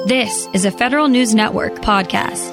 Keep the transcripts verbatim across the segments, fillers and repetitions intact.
This is a Federal News Network podcast.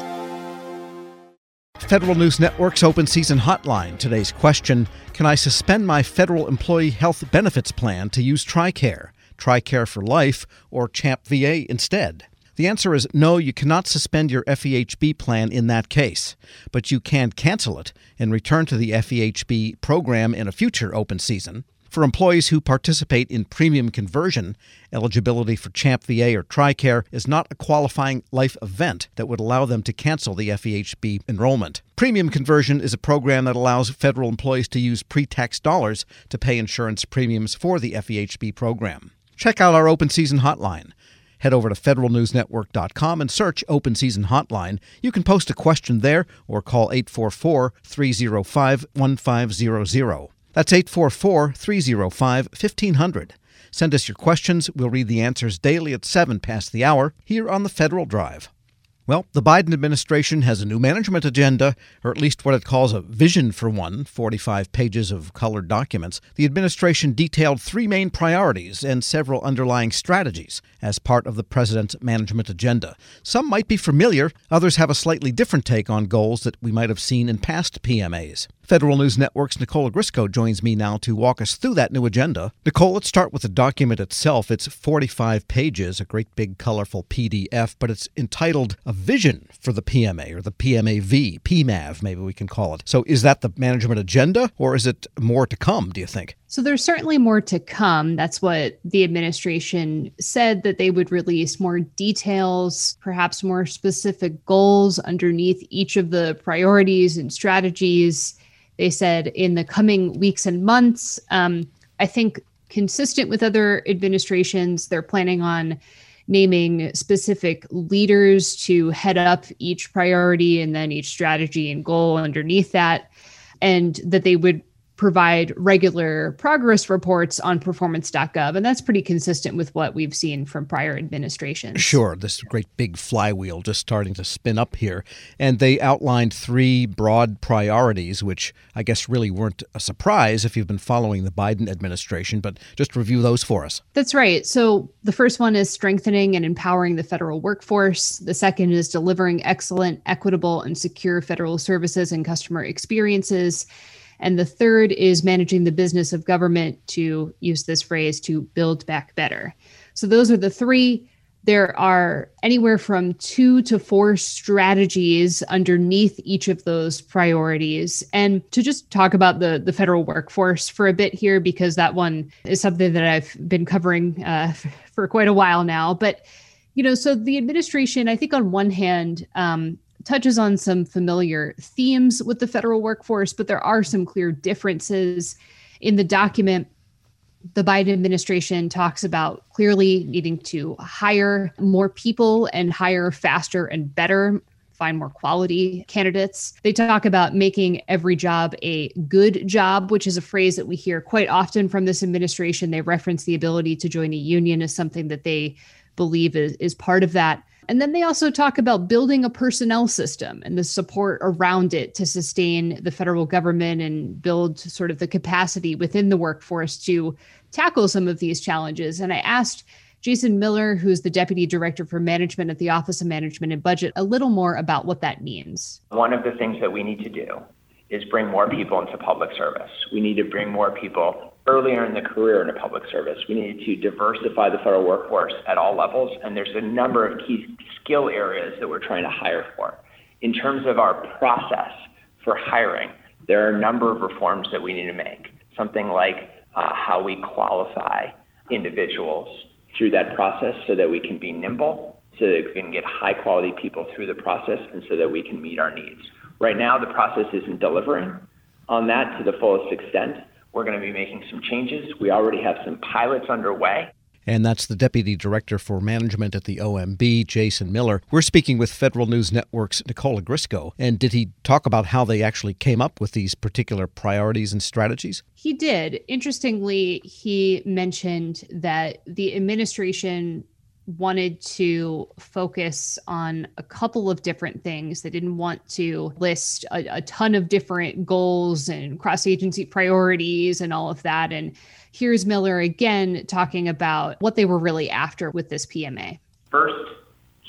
Federal News Network's open season hotline. Today's question: can I suspend my federal employee health benefits plan to use TRICARE, TRICARE for Life, or CHAMP V A instead? The answer is no, you cannot suspend your F E H B plan in that case, but you can cancel it and return to the F E H B program in a future open season. For employees who participate in premium conversion, eligibility for CHAMP V A or TRICARE is not a qualifying life event that would allow them to cancel the F E H B enrollment. Premium conversion is a program that allows federal employees to use pre-tax dollars to pay insurance premiums for the F E H B program. Check out our open season hotline. Head over to federal news network dot com and search Open Season Hotline. You can post a question there or call eight four four, three oh five, one five zero zero. That's eight four four, three oh five, fifteen hundred. Send us your questions. We'll read the answers daily at seven past the hour here on the Federal Drive. Well, the Biden administration has a new management agenda, or at least what it calls a vision for one, forty-five pages of colored documents. The administration detailed three main priorities and several underlying strategies as part of the president's management agenda. Some might be familiar, others have a slightly different take on goals that we might have seen in past P M As. Federal News Network's Nicole Ogrysko joins me now to walk us through that new agenda. Nicole, let's start with the document itself. It's forty-five pages, a great big colorful P D F, but it's entitled A Vision for the P M A, or the P M A V, P M A V, maybe we can call it. So is that the management agenda, or is it more to come, do you think? So there's certainly more to come. That's what the administration said, that they would release more details, perhaps more specific goals underneath each of the priorities and strategies. They said in the coming weeks and months. um, I think consistent with other administrations, they're planning on naming specific leaders to head up each priority and then each strategy and goal underneath that, and that they would provide regular progress reports on performance dot gov. And that's pretty consistent with what we've seen from prior administrations. Sure, this great big flywheel just starting to spin up here. And they outlined three broad priorities, which I guess really weren't a surprise if you've been following the Biden administration, but just review those for us. That's right. So the first one is strengthening and empowering the federal workforce. The second is delivering excellent, equitable, and secure federal services and customer experiences. And the third is managing the business of government, to use this phrase, to build back better. So those are the three. There are anywhere from two to four strategies underneath each of those priorities. And to just talk about the, the federal workforce for a bit here, because that one is something that I've been covering uh, for quite a while now. But, you know, so the administration, I think on one hand, um, touches on some familiar themes with the federal workforce, but there are some clear differences. In the document, the Biden administration talks about clearly needing to hire more people and hire faster and better, find more quality candidates. They talk about making every job a good job, which is a phrase that we hear quite often from this administration. They reference the ability to join a union as something that they believe is, is part of that. And then they also talk about building a personnel system and the support around it to sustain the federal government and build sort of the capacity within the workforce to tackle some of these challenges. And I asked Jason Miller, who's the Deputy Director for Management at the Office of Management and Budget, a little more about what that means. One of the things that we need to do is bring more people into public service. We need to bring more people earlier in the career into public service. We need to diversify the federal workforce at all levels, and there's a number of key skill areas that we're trying to hire for. In terms of our process for hiring, there are a number of reforms that we need to make. Something like uh, how we qualify individuals through that process so that we can be nimble, so that we can get high quality people through the process, and so that we can meet our needs. Right now, the process isn't delivering on that to the fullest extent. We're going to be making some changes. We already have some pilots underway. And that's the Deputy Director for Management at the O M B, Jason Miller. We're speaking with Federal News Network's Nicole Ogrysko. And did he talk about how they actually came up with these particular priorities and strategies? He did. Interestingly, he mentioned that the administration wanted to focus on a couple of different things. They didn't want to list a, a ton of different goals and cross-agency priorities and all of that. And here's Miller again talking about what they were really after with this P M A. First,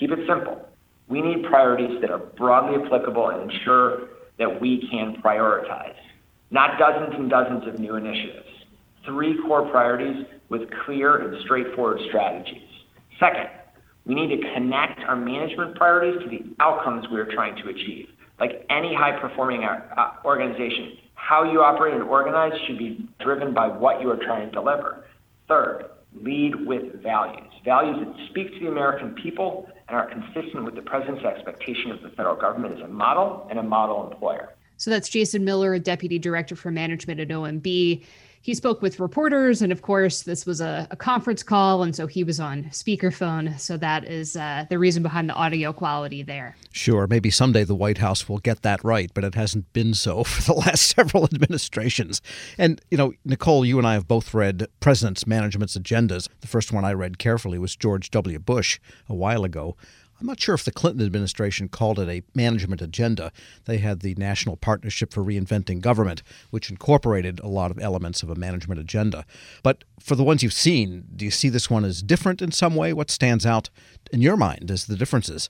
Keep it simple. We need priorities that are broadly applicable and ensure that we can prioritize, not dozens and dozens of new initiatives. Three core priorities with clear and straightforward strategies. Second, we need to connect our management priorities to the outcomes we are trying to achieve. Like any high-performing uh, organization, how you operate and organize should be driven by what you are trying to deliver. Third, lead with values. Values that speak to the American people and are consistent with the President's expectation of the federal government as a model and a model employer. So that's Jason Miller, Deputy Director for Management at O M B. He spoke with reporters, and of course, this was a, a conference call, and so he was on speakerphone. So that is uh, the reason behind the audio quality there. Sure, maybe someday the White House will get that right, but it hasn't been so for the last several administrations. And, you know, Nicole, you and I have both read President's Management's Agendas. The first one I read carefully was George W. Bush a while ago. I'm not sure if the Clinton administration called it a management agenda. They had the National Partnership for Reinventing Government, which incorporated a lot of elements of a management agenda. But for the ones you've seen, do you see this one as different in some way? What stands out in your mind as the differences?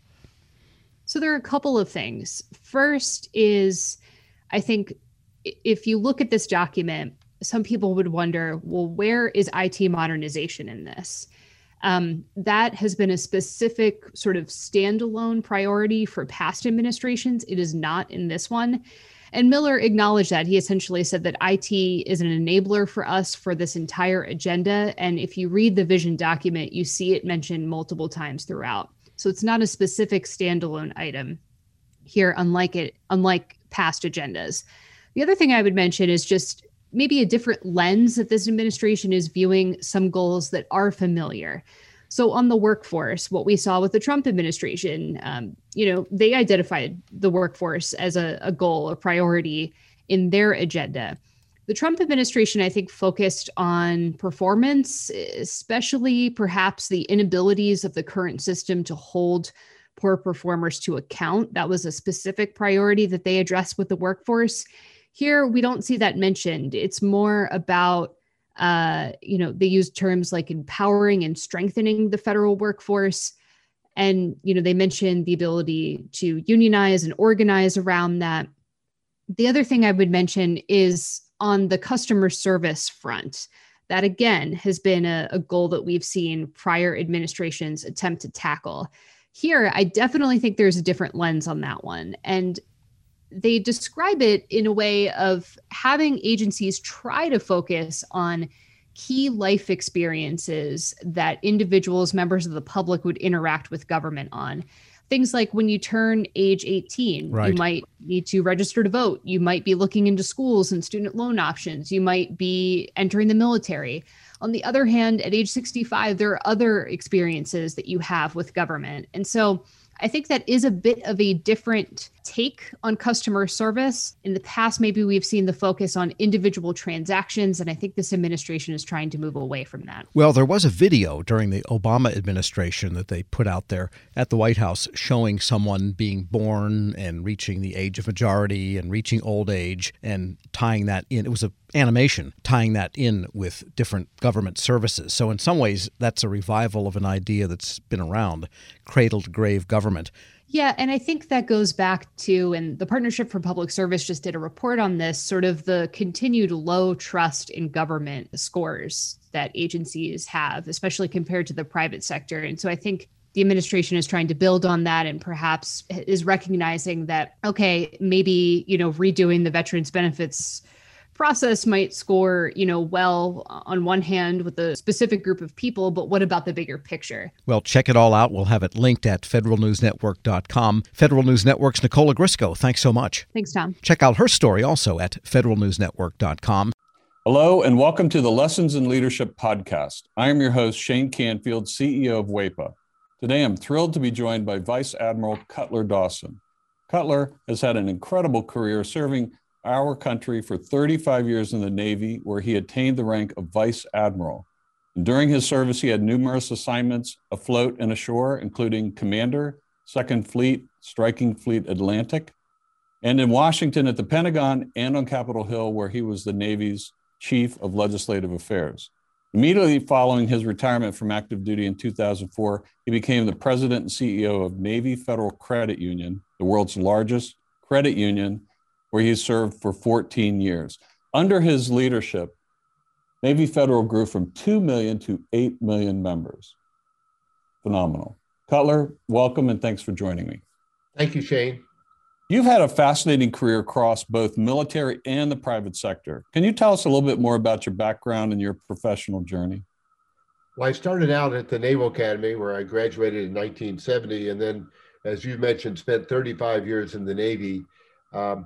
So there are a couple of things. First is, I think, if you look at this document, some people would wonder, well, where is I T modernization in this? Um, that has been a specific sort of standalone priority for past administrations. It is not in this one. And Miller acknowledged that. He essentially said that I T is an enabler for us for this entire agenda. And if you read the vision document, you see it mentioned multiple times throughout. So it's not a specific standalone item here, unlike it, unlike past agendas. The other thing I would mention is just maybe a different lens that this administration is viewing some goals that are familiar. So on the workforce, what we saw with the Trump administration, um, you know, they identified the workforce as a, a goal, a priority in their agenda. The Trump administration, I think, focused on performance, especially perhaps the inabilities of the current system to hold poor performers to account. That was a specific priority that they addressed with the workforce. Here, we don't see that mentioned. It's more about, uh, you know, they use terms like empowering and strengthening the federal workforce. And, you know, they mentioned the ability to unionize and organize around that. The other thing I would mention is on the customer service front. That, again, has been a, a goal that we've seen prior administrations attempt to tackle. Here, I definitely think there's a different lens on that one. And they describe it in a way of having agencies try to focus on key life experiences that individuals, members of the public would interact with government on. Things like when you turn age eighteen, right. You might need to register to vote. You might be looking into schools and student loan options. You might be entering the military. On the other hand, at age sixty-five, there are other experiences that you have with government. And so I think that is a bit of a different take on customer service. In the past, maybe we've seen the focus on individual transactions, and I think this administration is trying to move away from that. Well, there was a video during the Obama administration that they put out there at the White House showing someone being born and reaching the age of majority and reaching old age and tying that in. It was a animation tying that in with different government services. So in some ways, that's a revival of an idea that's been around, cradle to grave government. Yeah, and I think that goes back to, and the Partnership for Public Service just did a report on this, sort of the continued low trust in government scores that agencies have, especially compared to the private sector. And so I think the administration is trying to build on that and perhaps is recognizing that, okay, maybe, you know, redoing the veterans benefits process might score, you know, well on one hand with a specific group of people, but what about the bigger picture? Well, check it all out. We'll have it linked at federal news network dot com. Federal News Network's Nicole Ogrysko, thanks so much. Thanks, Tom. Check out her story also at federal news network dot com. Hello, and welcome to the Lessons in Leadership podcast. I am your host, Shane Canfield, C E O of W E P A. Today, I'm thrilled to be joined by Vice Admiral Cutler Dawson. Cutler has had an incredible career serving our country for thirty-five years in the Navy, where he attained the rank of Vice Admiral. And during his service, he had numerous assignments afloat and ashore, including Commander, Second Fleet, Striking Fleet Atlantic, and in Washington at the Pentagon and on Capitol Hill, where he was the Navy's Chief of Legislative Affairs. Immediately following his retirement from active duty in two thousand four, he became the president and C E O of Navy Federal Credit Union, the world's largest credit union, where he served for fourteen years. Under his leadership, Navy Federal grew from two million to eight million members. Phenomenal. Cutler, welcome and thanks for joining me. Thank you, Shane. You've had a fascinating career across both military and the private sector. Can you tell us a little bit more about your background and your professional journey? Well, I started out at the Naval Academy where I graduated in nineteen seventy, and then, as you mentioned, spent thirty-five years in the Navy um,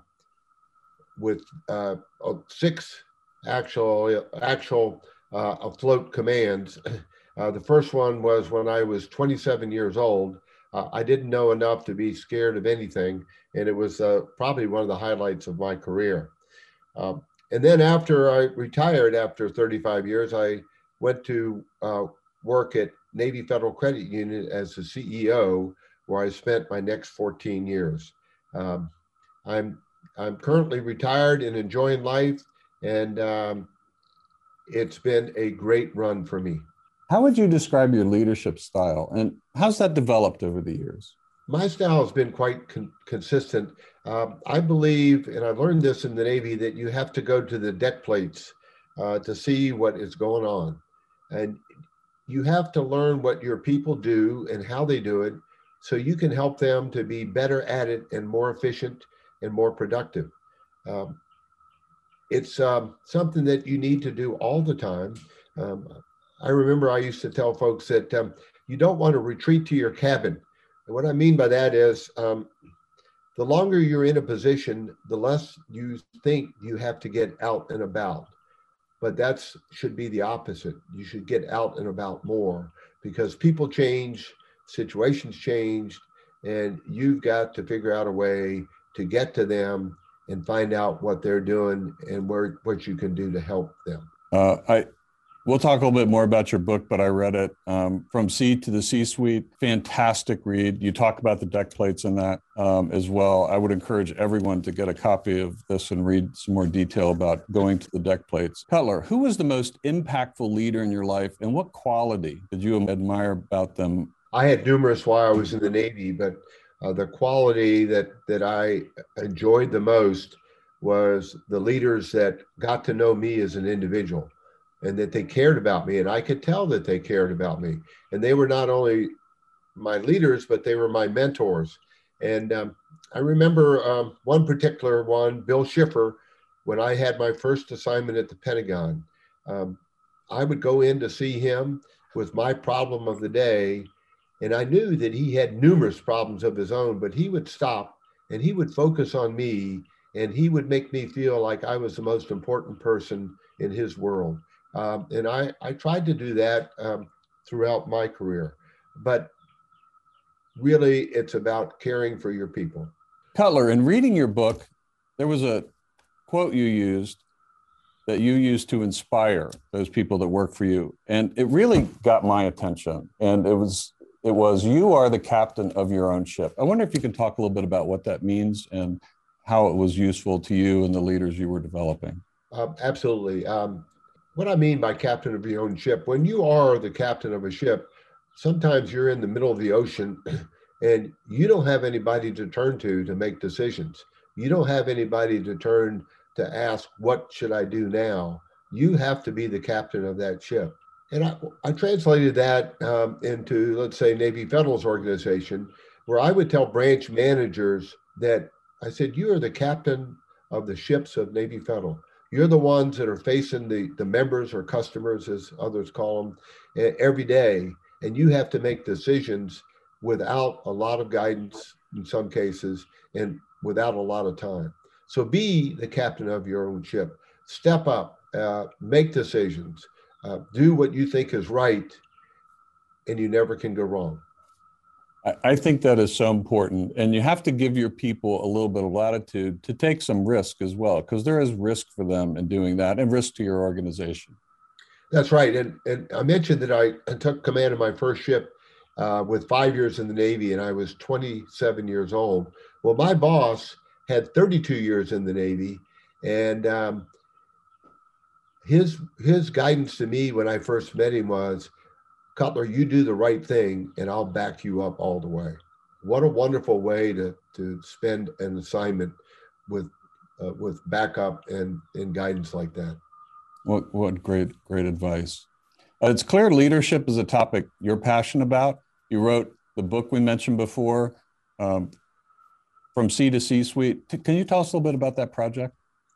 with uh, six actual, actual uh, afloat commands. Uh, the first one was when I was twenty-seven years old. Uh, I didn't know enough to be scared of anything, and it was uh, probably one of the highlights of my career. Um, and then after I retired, after thirty-five years, I went to uh, work at Navy Federal Credit Union as the C E O, where I spent my next fourteen years. Um, I'm I'm currently retired and enjoying life, and um, it's been a great run for me. How would you describe your leadership style, and how's that developed over the years? My style has been quite con- consistent. Um, I believe, and I've learned this in the Navy, that you have to go to the deck plates uh, to see what is going on. And you have to learn what your people do and how they do it so you can help them to be better at it and more efficient and more productive. Um, it's um, something that you need to do all the time. Um, I remember I used to tell folks that um, you don't want to retreat to your cabin. And what I mean by that is um, the longer you're in a position, the less you think you have to get out and about. But that's should be the opposite. You should get out and about more because people change, situations change, and you've got to figure out a way to get to them and find out what they're doing and where what you can do to help them. Uh, I. We'll talk a little bit more about your book, but I read it um, From Sea to the C-Suite. Fantastic read. You talk about the deck plates in that um, as well. I would encourage everyone to get a copy of this and read some more detail about going to the deck plates. Cutler, who was the most impactful leader in your life, and what quality did you admire about them? I had numerous while I was in the Navy, but uh, the quality that, that I enjoyed the most was the leaders that got to know me as an individual, and that they cared about me. And I could tell that they cared about me. And they were not only my leaders, but they were my mentors. And um, I remember um, one particular one, Bill Schiffer, when I had my first assignment at the Pentagon. Um, I would go in to see him with my problem of the day. And I knew that he had numerous problems of his own, but he would stop and he would focus on me, and he would make me feel like I was the most important person in his world. Um, and I, I tried to do that um, throughout my career, but really it's about caring for your people. Cutler, in reading your book, there was a quote you used that you used to inspire those people that work for you. And it really got my attention. And it was, it was, you are the captain of your own ship. I wonder if you can talk a little bit about what that means and how it was useful to you and the leaders you were developing. Uh, absolutely. Um, What I mean by captain of your own ship, when you are the captain of a ship, sometimes you're in the middle of the ocean and you don't have anybody to turn to to make decisions. You don't have anybody to turn to ask, what should I do now? You have to be the captain of that ship. And I, I translated that um, into, let's say, Navy Federal's organization, where I would tell branch managers that I said, you are the captain of the ships of Navy Federal. You're the ones that are facing the, the members or customers, as others call them, every day. And you have to make decisions without a lot of guidance in some cases and without a lot of time. So be the captain of your own ship. Step up, uh, make decisions, uh, do what you think is right, and you never can go wrong. I think that is so important. And you have to give your people a little bit of latitude to take some risk as well, because there is risk for them in doing that and risk to your organization. That's right. And, and I mentioned that I, I took command of my first ship uh, with five years in the Navy, and I was twenty-seven years old. Well, my boss had thirty-two years in the Navy, and um, his his guidance to me when I first met him was, Cutler, you do the right thing and I'll back you up all the way. What a wonderful way to to spend an assignment with uh, with backup and, and guidance like that. What what great, great advice. Uh, it's clear leadership is a topic you're passionate about. You wrote the book we mentioned before, um, From C to C-Suite. T- can you tell us a little bit about that project?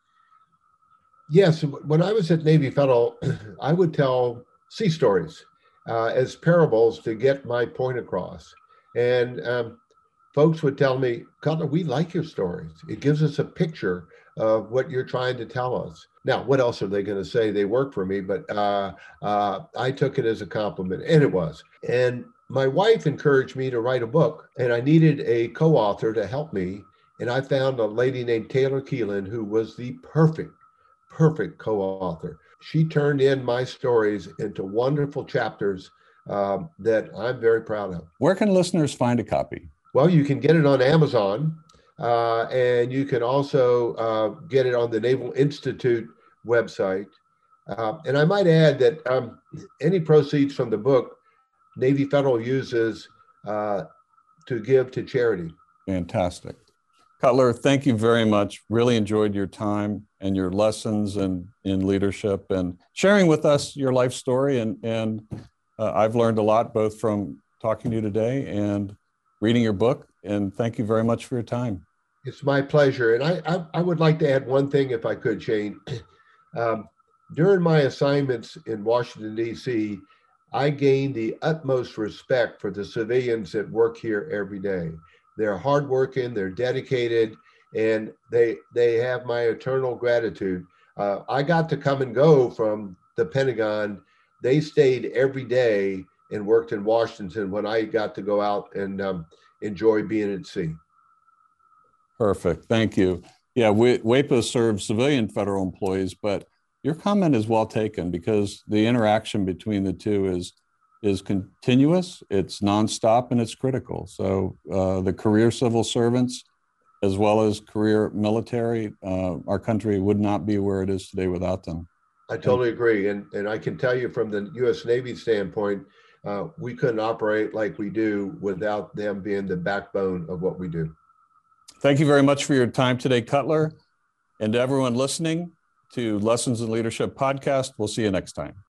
Yes, when I was at Navy Federal, I would tell sea stories uh, as parables to get my point across. And um, folks would tell me, Cutler, we like your stories. It gives us a picture of what you're trying to tell us. Now, what else are they going to say? They work for me, but uh, uh, I took it as a compliment, and it was. And my wife encouraged me to write a book, and I needed a co-author to help me. And I found a lady named Taylor Keelan, who was the perfect, perfect co-author. She turned in my stories into wonderful chapters um, that I'm very proud of. Where can listeners find a copy? Well, you can get it on Amazon, uh, and you can also uh, get it on the Naval Institute website. Uh, and I might add that um, any proceeds from the book, Navy Federal uses uh, to give to charity. Fantastic. Cutler, thank you very much. Really enjoyed your time and your lessons in, in leadership and sharing with us your life story. And, and uh, I've learned a lot, both from talking to you today and reading your book. And thank you very much for your time. It's my pleasure. And I, I, I would like to add one thing, if I could, Shane. Um, during my assignments in Washington, D C, I gained the utmost respect for the civilians that work here every day. They're hardworking, they're dedicated, and they they have my eternal gratitude. Uh, I got to come and go from the Pentagon. They stayed every day and worked in Washington when I got to go out and um, enjoy being at sea. Perfect. Thank you. Yeah, WEPA serves civilian federal employees, but your comment is well taken because the interaction between the two is is continuous, it's nonstop, and it's critical. So uh, the career civil servants, as well as career military, uh, our country would not be where it is today without them. I totally agree. And, and I can tell you from the U S Navy standpoint, uh, we couldn't operate like we do without them being the backbone of what we do. Thank you very much for your time today, Cutler. And to everyone listening to Lessons in Leadership podcast, we'll see you next time.